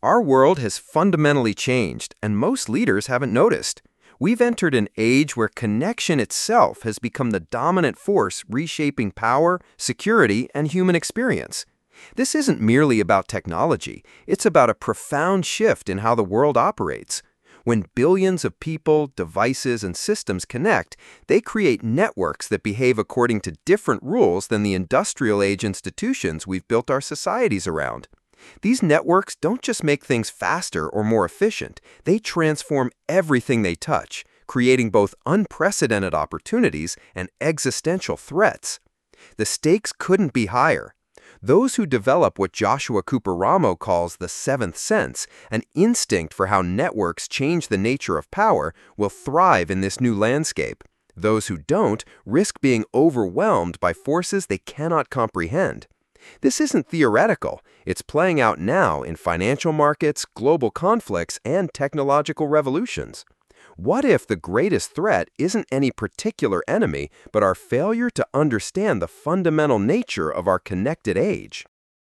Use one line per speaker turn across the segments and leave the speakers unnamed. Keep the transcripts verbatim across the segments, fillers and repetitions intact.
Our world has fundamentally changed, and most leaders haven't noticed. We've entered an age where connection itself has become the dominant force reshaping power, security, and human experience. This isn't merely about technology, it's about a profound shift in how the world operates. When billions of people, devices, and systems connect, they create networks that behave according to different rules than the industrial age institutions we've built our societies around. These networks don't just make things faster or more efficient, they transform everything they touch, creating both unprecedented opportunities and existential threats. The stakes couldn't be higher. Those who develop what Joshua Cooper Ramo calls the seventh sense, an instinct for how networks change the nature of power, will thrive in this new landscape. Those who don't risk being overwhelmed by forces they cannot comprehend. This isn't theoretical. It's playing out now in financial markets, global conflicts, and technological revolutions. What if the greatest threat isn't any particular enemy, but our failure to understand the fundamental nature of our connected age?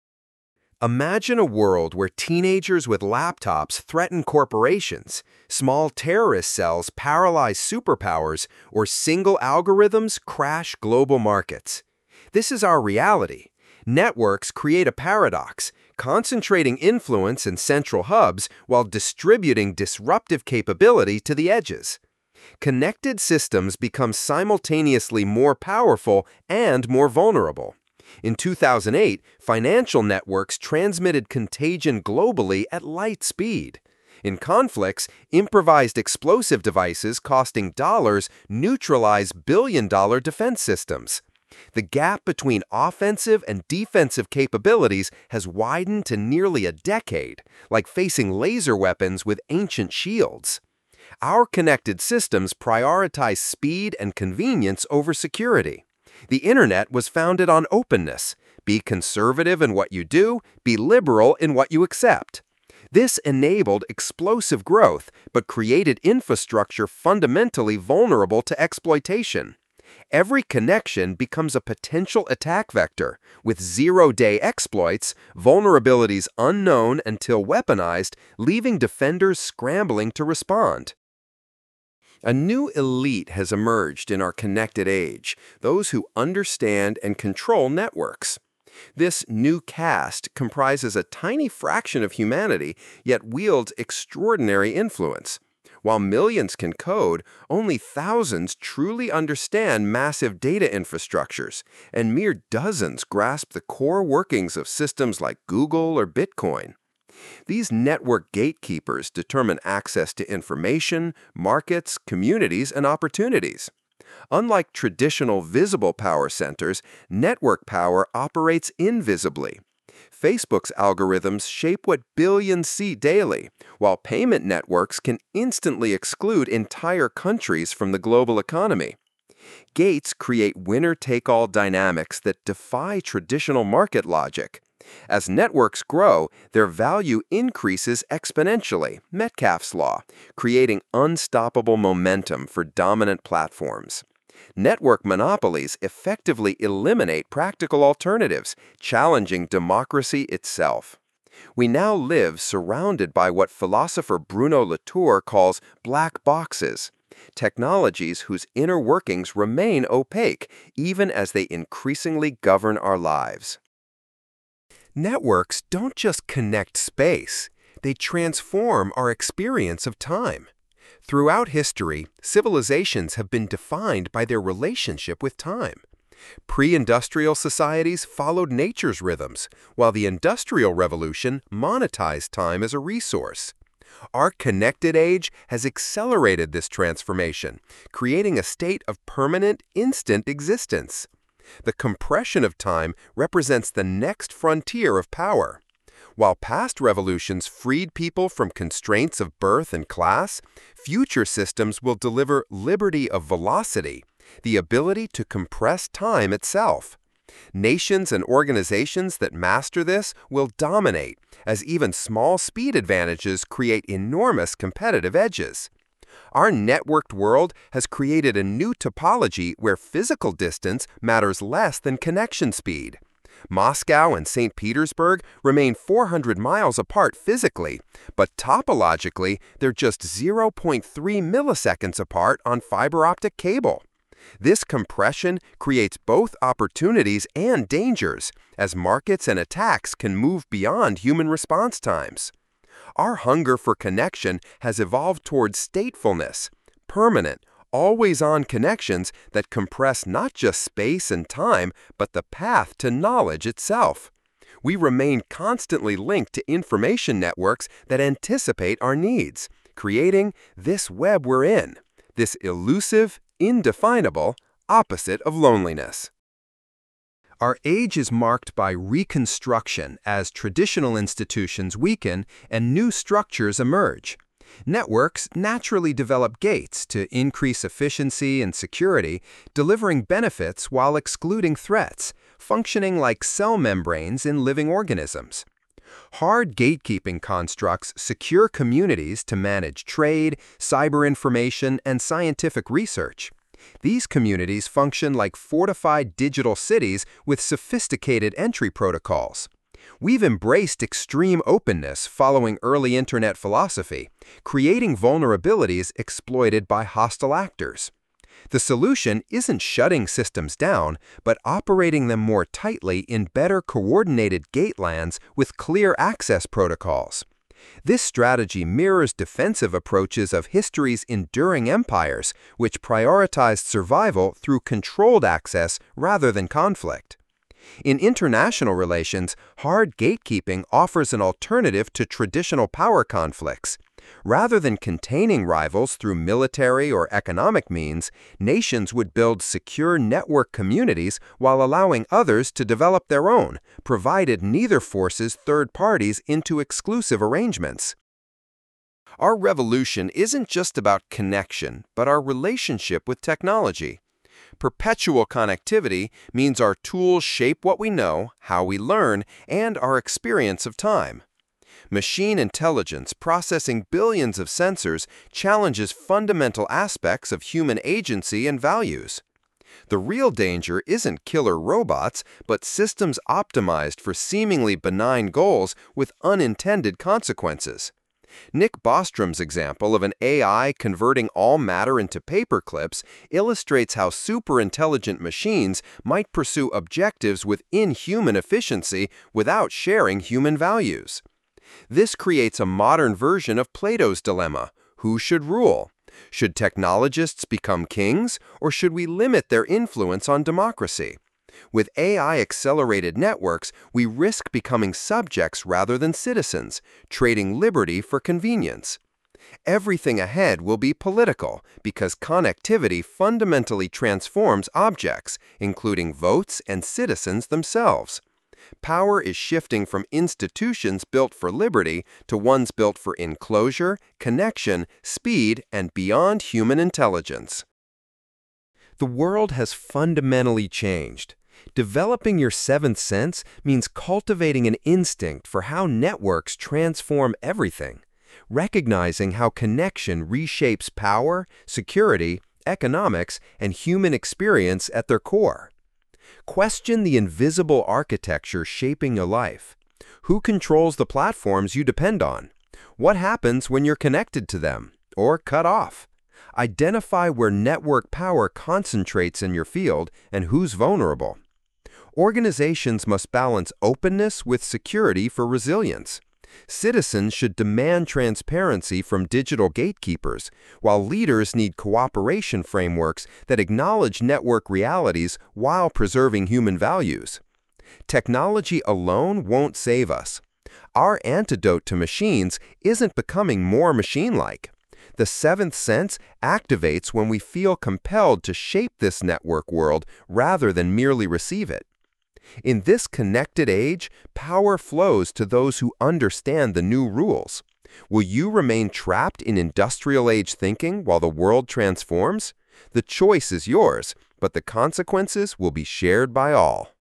Imagine a world where teenagers with laptops threaten corporations, small terrorist cells paralyze superpowers, or single algorithms crash global markets. This is our reality. Networks create a paradox, concentrating influence in central hubs while distributing disruptive capability to the edges. Connected systems become simultaneously more powerful and more vulnerable. In two thousand eight, financial networks transmitted contagion globally at light speed. In conflicts, improvised explosive devices costing dollars neutralize billion-dollar defense systems. The gap between offensive and defensive capabilities has widened to nearly a decade, like facing laser weapons with ancient shields. Our connected systems prioritize speed and convenience over security. The Internet was founded on openness. Be conservative in what you do, be liberal in what you accept. This enabled explosive growth, but created infrastructure fundamentally vulnerable to exploitation. Every connection becomes a potential attack vector, with zero-day exploits, vulnerabilities unknown until weaponized, leaving defenders scrambling to respond. A new elite has emerged in our connected age, those who understand and control networks. This new caste comprises a tiny fraction of humanity, yet wields extraordinary influence. While millions can code, only thousands truly understand massive data infrastructures, and mere dozens grasp the core workings of systems like Google or Bitcoin. These network gatekeepers determine access to information, markets, communities, and opportunities. Unlike traditional visible power centers, network power operates invisibly. Facebook's algorithms shape what billions see daily, while payment networks can instantly exclude entire countries from the global economy. Gates create winner-take-all dynamics that defy traditional market logic. As networks grow, their value increases exponentially, Metcalfe's law, creating unstoppable momentum for dominant platforms. Network monopolies effectively eliminate practical alternatives, challenging democracy itself. We now live surrounded by what philosopher Bruno Latour calls black boxes, technologies whose inner workings remain opaque even as they increasingly govern our lives. Networks don't just connect space, they transform our experience of time. Throughout history, civilizations have been defined by their relationship with time. Pre-industrial societies followed nature's rhythms, while the Industrial Revolution monetized time as a resource. Our connected age has accelerated this transformation, creating a state of permanent, instant existence. The compression of time represents the next frontier of power. While past revolutions freed people from constraints of birth and class, future systems will deliver liberty of velocity, the ability to compress time itself. Nations and organizations that master this will dominate, as even small speed advantages create enormous competitive edges. Our networked world has created a new topology where physical distance matters less than connection speed. Moscow and Saint Petersburg remain four hundred miles apart physically, but topologically, they're just zero point three milliseconds apart on fiber optic cable. This compression creates both opportunities and dangers, as markets and attacks can move beyond human response times. Our hunger for connection has evolved towards statefulness, permanent, always-on connections that compress not just space and time, but the path to knowledge itself. We remain constantly linked to information networks that anticipate our needs, creating this web we're in, this elusive, indefinable opposite of loneliness. Our age is marked by reconstruction as traditional institutions weaken and new structures emerge. Networks naturally develop gates to increase efficiency and security, delivering benefits while excluding threats, functioning like cell membranes in living organisms. Hard gatekeeping constructs secure communities to manage trade, cyber information, and scientific research. These communities function like fortified digital cities with sophisticated entry protocols. We've embraced extreme openness following early internet philosophy, creating vulnerabilities exploited by hostile actors. The solution isn't shutting systems down, but operating them more tightly in better coordinated gatelands with clear access protocols. This strategy mirrors defensive approaches of history's enduring empires, which prioritized survival through controlled access rather than conflict. In international relations, hard gatekeeping offers an alternative to traditional power conflicts. Rather than containing rivals through military or economic means, nations would build secure network communities while allowing others to develop their own, provided neither forces third parties into exclusive arrangements. Our revolution isn't just about connection, but our relationship with technology. Perpetual connectivity means our tools shape what we know, how we learn, and our experience of time. Machine intelligence processing billions of sensors challenges fundamental aspects of human agency and values. The real danger isn't killer robots, but systems optimized for seemingly benign goals with unintended consequences. Nick Bostrom's example of an A I converting all matter into paper clips illustrates how superintelligent machines might pursue objectives with inhuman efficiency without sharing human values. This creates a modern version of Plato's dilemma: who should rule? Should technologists become kings, or should we limit their influence on democracy? With A I-accelerated networks, we risk becoming subjects rather than citizens, trading liberty for convenience. Everything ahead will be political because connectivity fundamentally transforms objects, including votes and citizens themselves. Power is shifting from institutions built for liberty to ones built for enclosure, connection, speed, and beyond human intelligence. The world has fundamentally changed. Developing your seventh sense means cultivating an instinct for how networks transform everything, recognizing how connection reshapes power, security, economics, and human experience at their core. Question the invisible architecture shaping your life. Who controls the platforms you depend on? What happens when you're connected to them or cut off? Identify where network power concentrates in your field and who's vulnerable. Organizations must balance openness with security for resilience. Citizens should demand transparency from digital gatekeepers, while leaders need cooperation frameworks that acknowledge network realities while preserving human values. Technology alone won't save us. Our antidote to machines isn't becoming more machine-like. The seventh sense activates when we feel compelled to shape this network world rather than merely receive it. In this connected age, power flows to those who understand the new rules. Will you remain trapped in industrial age thinking while the world transforms? The choice is yours, but the consequences will be shared by all.